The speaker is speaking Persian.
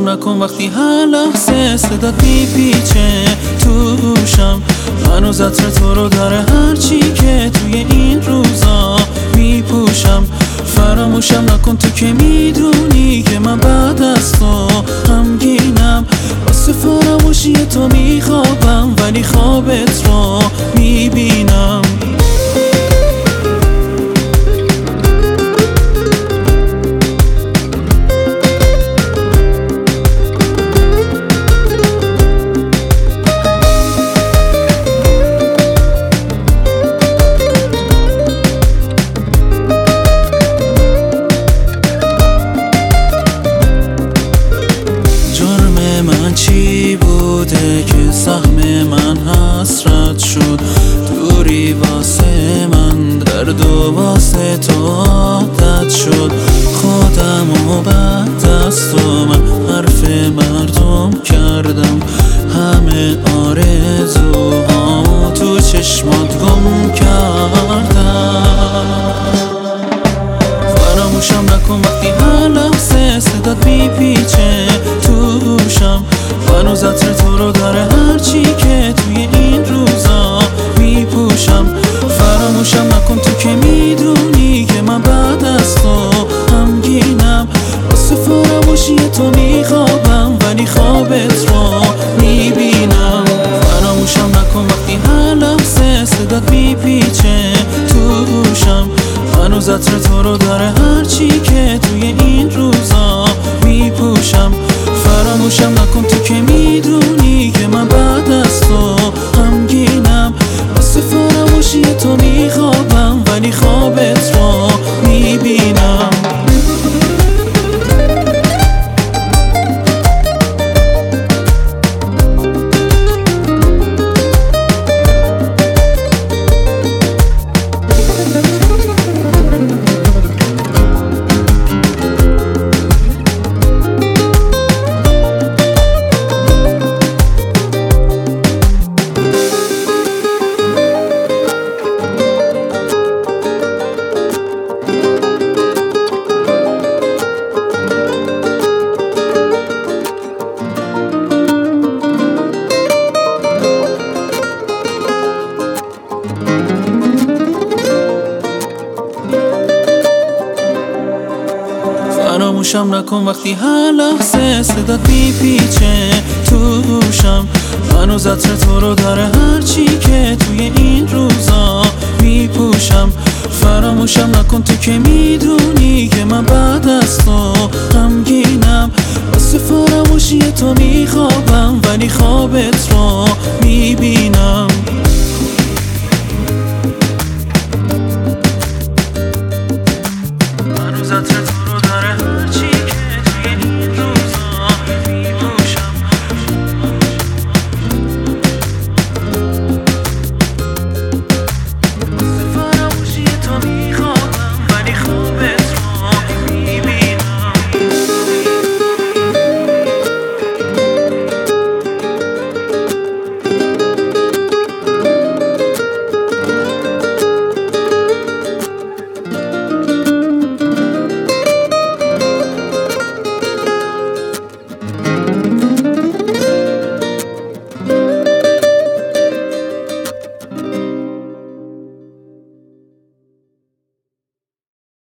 فراموشم نکن وقتی هر لحظه صدات میپیچه توشم. هنوز عطر تو رو داره هرچی که توی این روزا میپوشم. فراموشم نکن تو که میدونی که من بعد از تو غمگینم. واسه فراموشی تو میخوابم ولی خوابت رو میبینم. چی بوده که سهم من حسرت شد؟ دوری واسه من درد و واسه تو عادت شد. خودم و بعد از تو من حرف مردم کردم. همه آرزوها تو چشمات گم کردم. فراموشم نکن وقتی هر لحظه صدات میپیچه توشم. هنوز عطر تو رو داره هرچی که توی این روزا میپوشم. فراموشم نکن تو که میدونی که من بعد از تو غمگینم. واسه فراموشی تو میخوابم ولی خوابت رو میبینم. فراموشم نکن وقتی هر لحظه صدات میپیچه توشم. هنوز عطر تو رو داره هرچی که توی این روزا میپوشم. فراموشم نکن تو که میدونی که من بعد از تو غمگینم. واسه فراموشی تو میخوابم ولی خوابت رو میبینم. فراموشم نکن وقتی هر لحظه صدات میپیچه توشم. هنوز عطر تو رو داره هرچی که